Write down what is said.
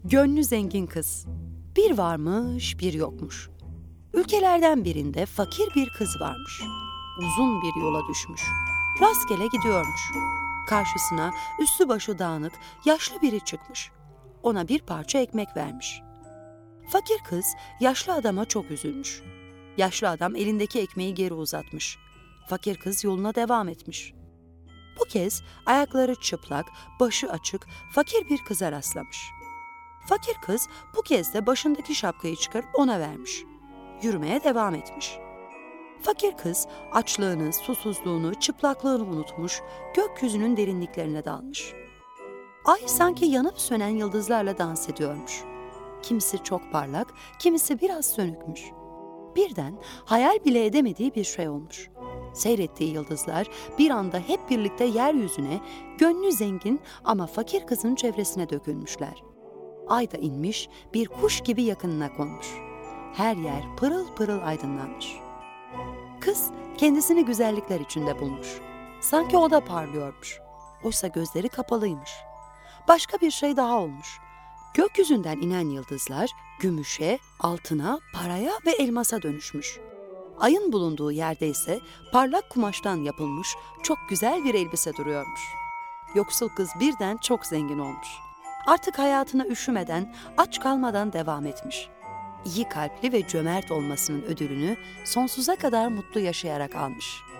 Gönlü zengin kız. Bir varmış, bir yokmuş. Ülkelerden birinde fakir bir kız varmış. Uzun bir yola düşmüş. Rastgele gidiyormuş. Karşısına üstü başı dağınık, yaşlı biri çıkmış. Ona bir parça ekmek vermiş. Fakir kız yaşlı adama çok üzülmüş. Yaşlı adam elindeki ekmeği geri uzatmış. Fakir kız yoluna devam etmiş. Bu kez ayakları çıplak, başı açık, fakir bir kıza rastlamış. Fakir kız bu kez de başındaki şapkayı çıkarıp ona vermiş. Yürümeye devam etmiş. Fakir kız açlığını, susuzluğunu, çıplaklığını unutmuş, gökyüzünün derinliklerine dalmış. Ay sanki yanıp sönen yıldızlarla dans ediyormuş. Kimisi çok parlak, kimisi biraz sönükmüş. Birden hayal bile edemediği bir şey olmuş. Seyrettiği yıldızlar bir anda hep birlikte yeryüzüne, gönlü zengin ama fakir kızın çevresine dökülmüşler. Ay da inmiş, bir kuş gibi yakınına konmuş. Her yer pırıl pırıl aydınlanmış. Kız kendisini güzellikler içinde bulmuş. Sanki o da parlıyormuş. Oysa gözleri kapalıymış. Başka bir şey daha olmuş. Gökyüzünden inen yıldızlar gümüşe, altına, paraya ve elmasa dönüşmüş. Ayın bulunduğu yerde ise parlak kumaştan yapılmış çok güzel bir elbise duruyormuş. Yoksul kız birden çok zengin olmuş. Artık hayatına üşümeden, aç kalmadan devam etmiş. İyi kalpli ve cömert olmasının ödülünü sonsuza kadar mutlu yaşayarak almış.